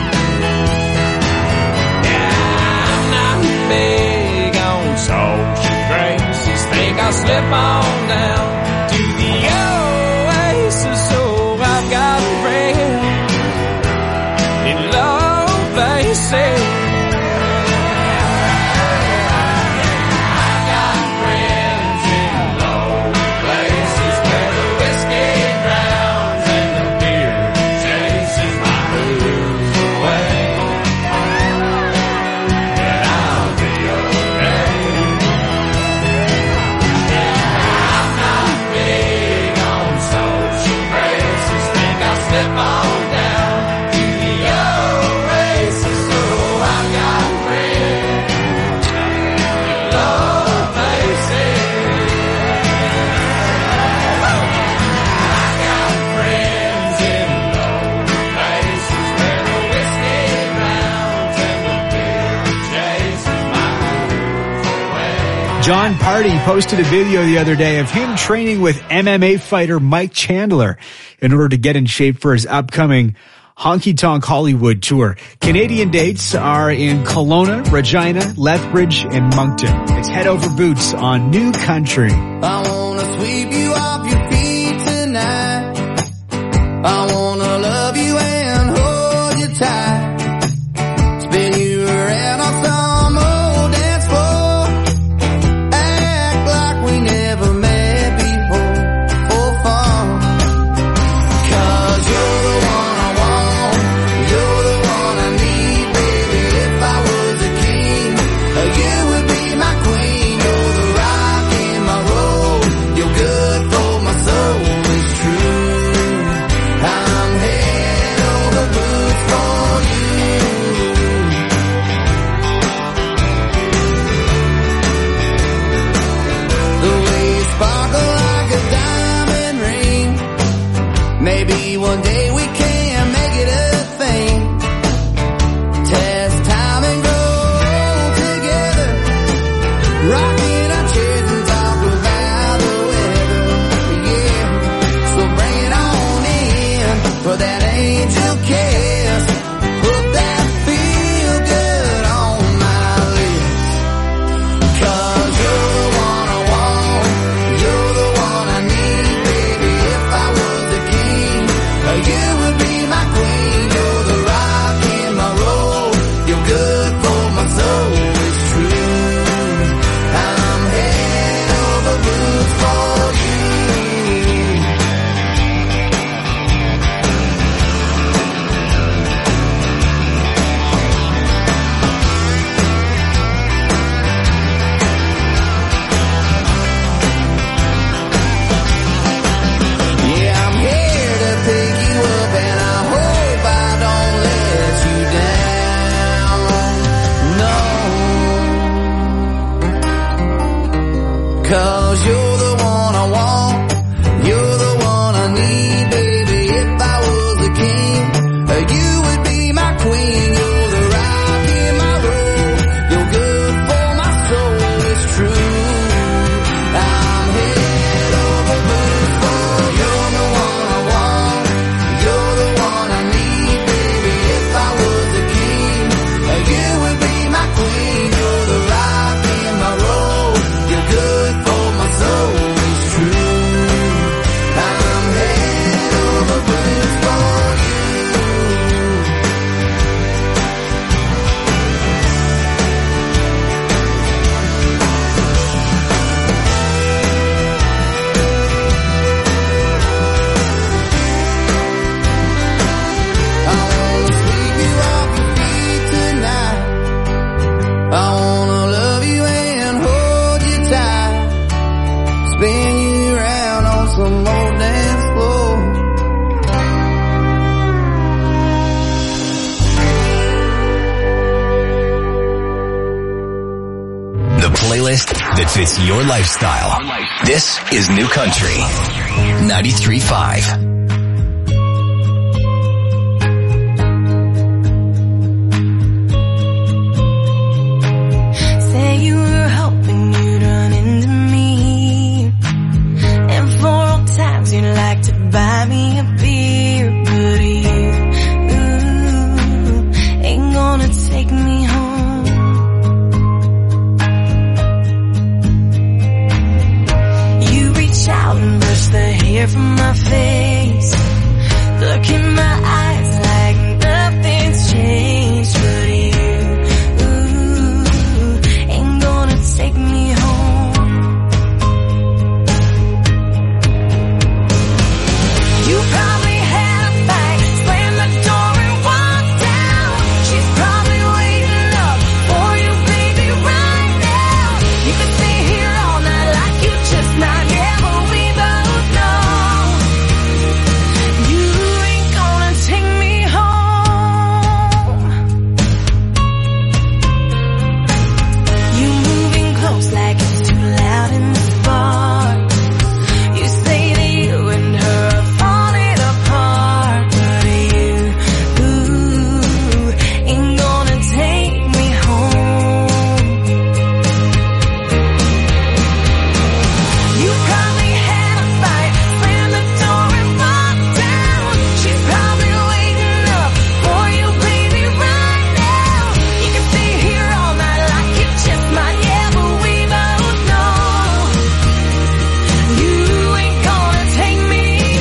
Yeah, I'm not big on social graces. Think I'll slip on down to the oasis. So I've got friends in low places. I've got friends in low places where the whiskey drowns and the beer chases my blues away. And I'll be okay. Slip on down to the oasis. So I've got friends in low places. I've got friends in low places where the whiskey drowns and the beer chases my blues away. John Party posted a video the other day of him training with MMA fighter Mike Chandler in order to get in shape for his upcoming Honky Tonk Hollywood tour. Canadian dates are in Kelowna, Regina, Lethbridge, and Moncton. It's Head Over Boots on New Country. I wanna sweep you off your feet tonight. I wanna love you and hold you tight. Spin you around on some old dance floor. Act like we never met before for fun. 'Cause you're the one I want, you're the one I need, baby. If I was a king, you would be my queen. You're the rock in my road, you're good for my soul, it's true. I'm head over boots for you. The way you sparkle like a diamond ring. Maybe one day we can make it a thing. Test time and grow together. Rocking our chairs and talk about the weather. Yeah, so bring it on in for that angel kiss. Put that feel good on my lips. 'Cause you're the one I want, you're the one I need, baby. If I was a king, you would be my queen. You're the rock in my road, you're good for my soul, it's true. I'm head over boots for you. that fits your lifestyle. This is New Country 93.5. Buy me a beer, but you ain't gonna take me home. You reach out and brush the hair from my face. Look in my eyes like nothing's changed, but you ain't gonna take me home. You probably had a fight, slammed the door and walked out. She's probably waiting up for you, baby, right now. You can stay here all night like you just might, yeah, but we both know you ain't gonna take me home. You moving close like it's too loud in the bar. You say that you and her are falling apart, but you ain't gonna take me home. You probably had a fight, slammed the door and walked out. She's probably waiting up for you, baby, right now. You can stay here all night like you just might, yeah, but we both know you ain't gonna take me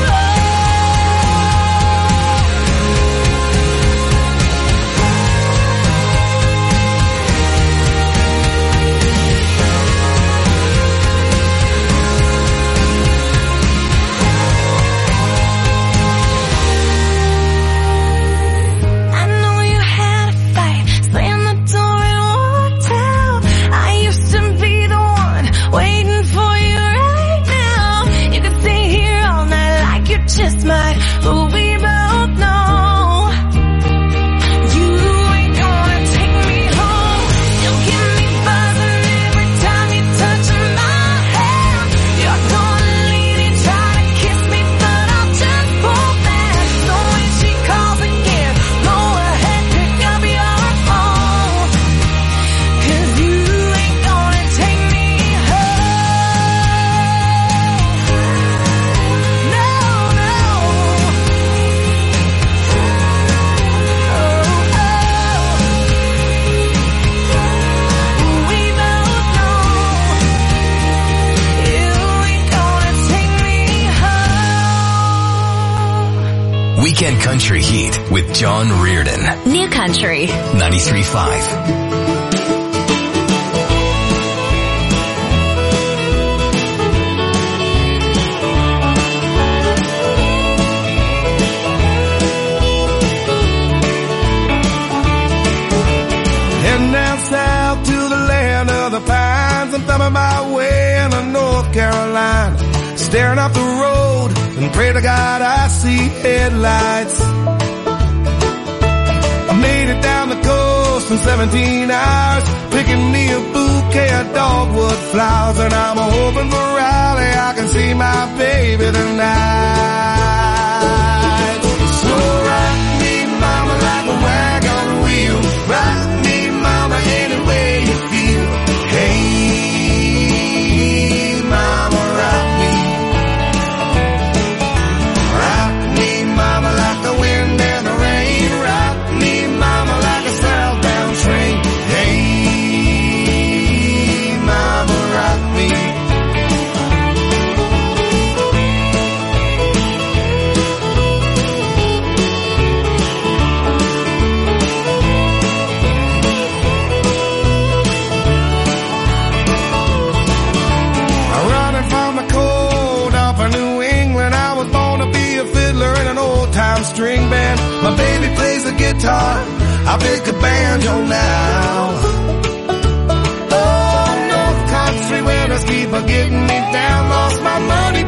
I know you had a fight, slammed the door and walked out. I used to be the one waiting for you right now. You could stay here all night like you just might, but we both know you ain't gonna take me home. You'll get me buzzing every time you touch my hand. You're gonna lean and try to kiss me, but I'll just pull back. So when she calls again, go ahead, pick up your phone, 'cause you ain't gonna take me home. No, no. We both know you ain't gonna take me home. Weekend Country Heat with John Reardon. New Country 93.5. Heading down south to the land of the pines. I'm thumbing my way into North Carolina. Staring up the road and pray to God I see headlights. I made it down the coast in 17 hours, picking me a bouquet of dogwood flowers. And I'm hoping for Raleigh I can see my baby tonight. So rock me, mama, like a wagon wheel. Rock me, mama, any way you feel. Hey, mama, rock me. Rock me, mama, like the wind and the rain. Rock me, mama, like a southbound train. Hey, mama, rock me. Running from the cold off of New England, I was born to be a fiddler in an old-time string band. My baby plays the guitar, I pick a banjo now. Oh, North Country winners keep a getting me down. Lost my money